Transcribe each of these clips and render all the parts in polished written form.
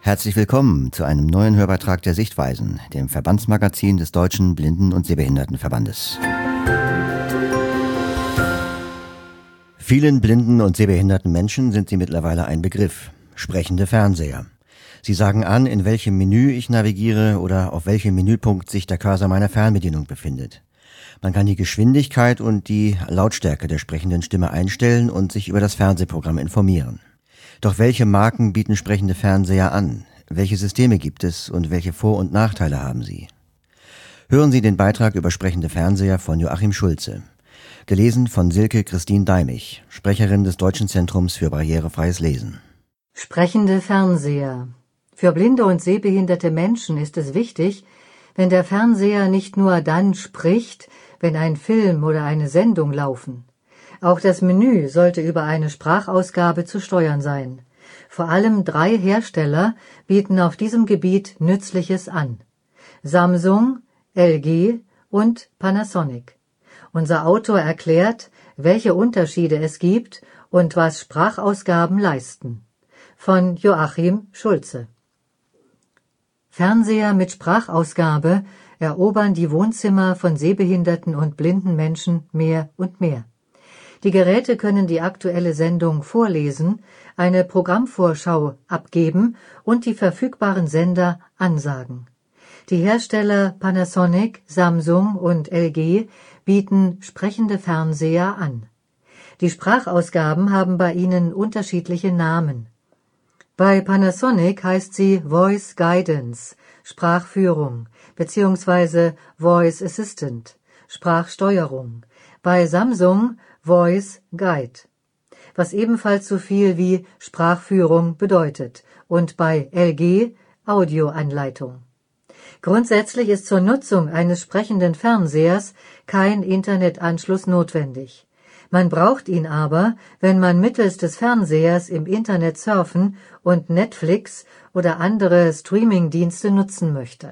Herzlich willkommen zu einem neuen Hörbeitrag der Sichtweisen, dem Verbandsmagazin des Deutschen Blinden- und Sehbehindertenverbandes. Vielen blinden und sehbehinderten Menschen sind sie mittlerweile ein Begriff: sprechende Fernseher. Sie sagen an, in welchem Menü ich navigiere oder auf welchem Menüpunkt sich der Cursor meiner Fernbedienung befindet. Man kann die Geschwindigkeit und die Lautstärke der sprechenden Stimme einstellen und sich über das Fernsehprogramm informieren. Doch welche Marken bieten sprechende Fernseher an? Welche Systeme gibt es und welche Vor- und Nachteile haben sie? Hören Sie den Beitrag über sprechende Fernseher von Joachim Schulze. Gelesen von Silke Christine Deimich, Sprecherin des Deutschen Zentrums für barrierefreies Lesen. Sprechende Fernseher. Für blinde und sehbehinderte Menschen ist es wichtig, wenn der Fernseher nicht nur dann spricht, wenn ein Film oder eine Sendung laufen. Auch das Menü sollte über eine Sprachausgabe zu steuern sein. Vor allem 3 Hersteller bieten auf diesem Gebiet Nützliches an: Samsung, LG und Panasonic. Unser Autor erklärt, welche Unterschiede es gibt und was Sprachausgaben leisten. Von Joachim Schulze. Fernseher mit Sprachausgabe erobern die Wohnzimmer von sehbehinderten und blinden Menschen mehr und mehr. Die Geräte können die aktuelle Sendung vorlesen, eine Programmvorschau abgeben und die verfügbaren Sender ansagen. Die Hersteller Panasonic, Samsung und LG bieten sprechende Fernseher an. Die Sprachausgaben haben bei ihnen unterschiedliche Namen. Bei Panasonic heißt sie Voice Guidance, Sprachführung, bzw. Voice Assistant, Sprachsteuerung. Bei Samsung Voice Guide, was ebenfalls so viel wie Sprachführung bedeutet, und bei LG Audioanleitung. Grundsätzlich ist zur Nutzung eines sprechenden Fernsehers kein Internetanschluss notwendig. Man braucht ihn aber, wenn man mittels des Fernsehers im Internet surfen und Netflix oder andere Streamingdienste nutzen möchte.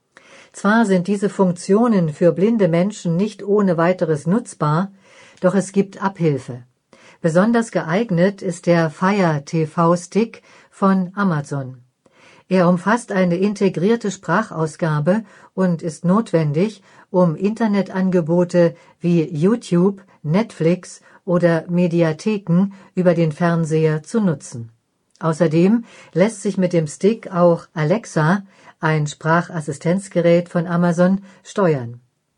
Zwar sind diese Funktionen für blinde Menschen nicht ohne weiteres nutzbar, doch es gibt Abhilfe. Besonders geeignet ist der Fire TV Stick von Amazon. Er umfasst eine integrierte Sprachausgabe und ist notwendig, um Internetangebote wie YouTube, Netflix oder Mediatheken über den Fernseher zu nutzen. Außerdem lässt sich mit dem Stick auch Alexa, ein Sprachassistenzgerät von Amazon, steuern.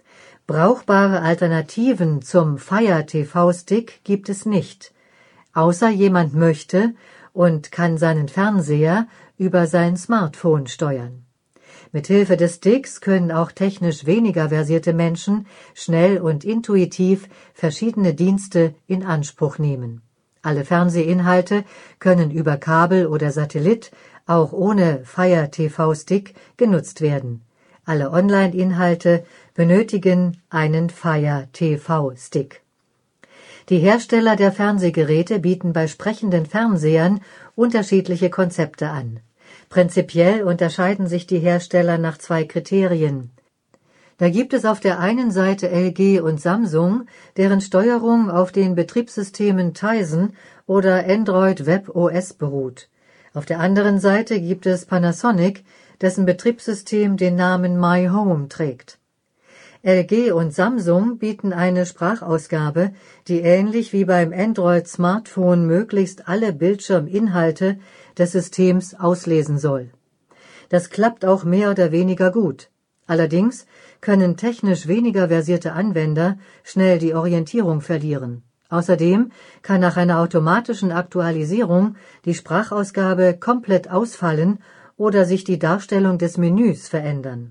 Brauchbare Alternativen zum Fire TV Stick gibt es nicht, außer jemand möchte und kann seinen Fernseher über sein Smartphone steuern. Mithilfe des Sticks können auch technisch weniger versierte Menschen schnell und intuitiv verschiedene Dienste in Anspruch nehmen. Alle Fernsehinhalte können über Kabel oder Satellit auch ohne Fire TV Stick genutzt werden. Alle Online-Inhalte benötigen einen Fire TV Stick. Die Hersteller der Fernsehgeräte bieten bei sprechenden Fernsehern unterschiedliche Konzepte an. Prinzipiell unterscheiden sich die Hersteller nach 2 Kriterien. Da gibt es auf der einen Seite LG und Samsung, deren Steuerung auf den Betriebssystemen Tizen oder Android Web OS beruht. Auf der anderen Seite gibt es Panasonic, dessen Betriebssystem den Namen My Home trägt. LG und Samsung bieten eine Sprachausgabe, die ähnlich wie beim Android-Smartphone möglichst alle Bildschirminhalte des Systems auslesen soll. Das klappt auch mehr oder weniger gut. Allerdings können technisch weniger versierte Anwender schnell die Orientierung verlieren. Außerdem kann nach einer automatischen Aktualisierung die Sprachausgabe komplett ausfallen oder sich die Darstellung des Menüs verändern.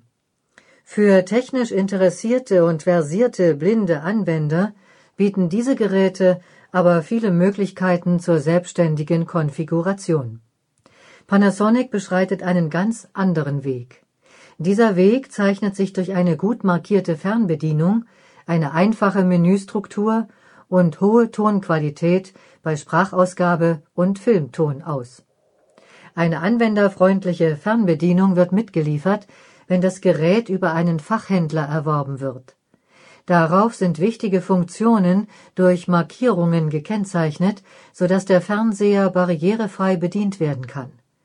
Für technisch interessierte und versierte blinde Anwender bieten diese Geräte aber viele Möglichkeiten zur selbstständigen Konfiguration. Panasonic beschreitet einen ganz anderen Weg. Dieser Weg zeichnet sich durch eine gut markierte Fernbedienung, eine einfache Menüstruktur und hohe Tonqualität bei Sprachausgabe und Filmton aus. Eine anwenderfreundliche Fernbedienung wird mitgeliefert, wenn das Gerät über einen Fachhändler erworben wird. Darauf sind wichtige Funktionen durch Markierungen gekennzeichnet, sodass der Fernseher barrierefrei bedient werden kann.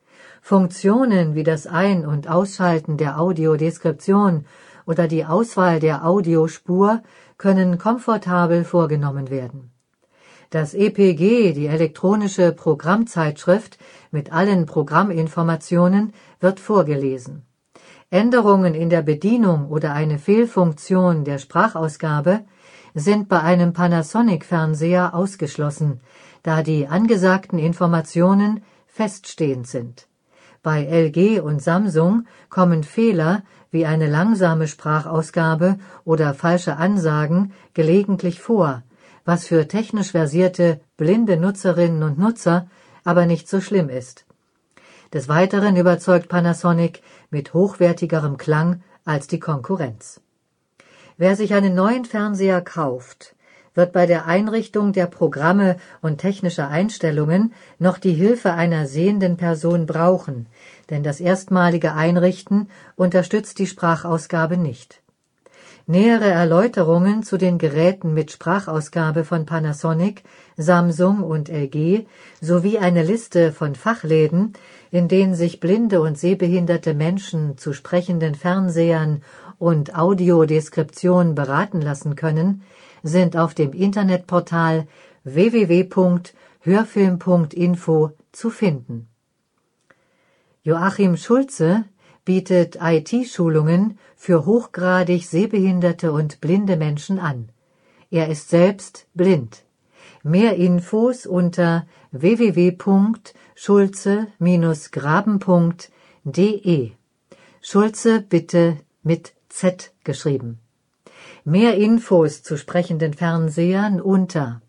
Funktionen wie das Ein- und Ausschalten der Audiodeskription oder die Auswahl der Audiospur können komfortabel vorgenommen werden. Das EPG, die elektronische Programmzeitschrift mit allen Programminformationen, wird vorgelesen. Änderungen in der Bedienung oder eine Fehlfunktion der Sprachausgabe sind bei einem Panasonic-Fernseher ausgeschlossen, da die angesagten Informationen feststehend sind. Bei LG und Samsung kommen Fehler wie eine langsame Sprachausgabe oder falsche Ansagen gelegentlich vor, was für technisch versierte blinde Nutzerinnen und Nutzer aber nicht so schlimm ist. Des Weiteren überzeugt Panasonic mit hochwertigerem Klang als die Konkurrenz. Wer sich einen neuen Fernseher kauft, wird bei der Einrichtung der Programme und technischer Einstellungen noch die Hilfe einer sehenden Person brauchen, denn das erstmalige Einrichten unterstützt die Sprachausgabe nicht. Nähere Erläuterungen zu den Geräten mit Sprachausgabe von Panasonic, Samsung und LG sowie eine Liste von Fachläden, in denen sich blinde und sehbehinderte Menschen zu sprechenden Fernsehern und Audiodeskription beraten lassen können, sind auf dem Internetportal www.hörfilm.info zu finden. Joachim Schulze bietet IT-Schulungen für hochgradig sehbehinderte und blinde Menschen an. Er ist selbst blind. Mehr Infos unter www.schulze-graben.de. Schulze bitte mit Z geschrieben. Mehr Infos zu sprechenden Fernsehern unter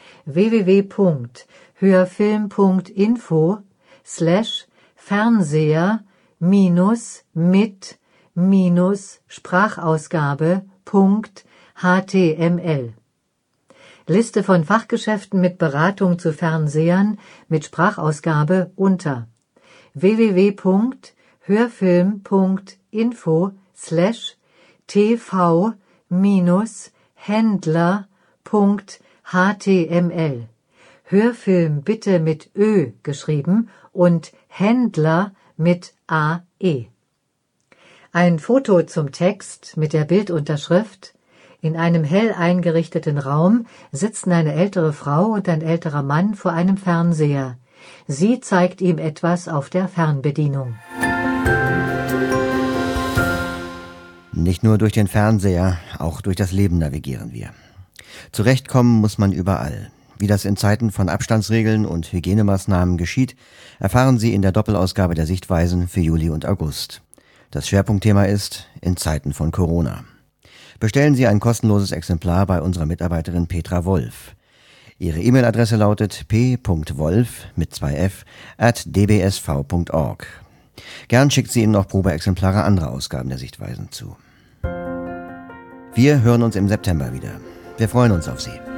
www.hörfilm.info/Fernseher-Sprachausgabe.html. Liste von Fachgeschäften mit Beratung zu Fernsehern mit Sprachausgabe unter www.hörfilm.info/tv-händler.html. Hörfilm bitte mit Ö geschrieben und Händler mit AE. Ein Foto zum Text mit der Bildunterschrift: In einem hell eingerichteten Raum sitzen eine ältere Frau und ein älterer Mann vor einem Fernseher. Sie zeigt ihm etwas auf der Fernbedienung. Nicht nur durch den Fernseher, auch durch das Leben navigieren wir. Zurechtkommen muss man überall. Wie das in Zeiten von Abstandsregeln und Hygienemaßnahmen geschieht, erfahren Sie in der Doppelausgabe der Sichtweisen für Juli und August. Das Schwerpunktthema ist in Zeiten von Corona. Bestellen Sie ein kostenloses Exemplar bei unserer Mitarbeiterin Petra Wolf. Ihre E-Mail-Adresse lautet p.wolf mit 2f@dbsv.org. Gern schickt sie Ihnen noch Probeexemplare anderer Ausgaben der Sichtweisen zu. Wir hören uns im September wieder. Wir freuen uns auf Sie.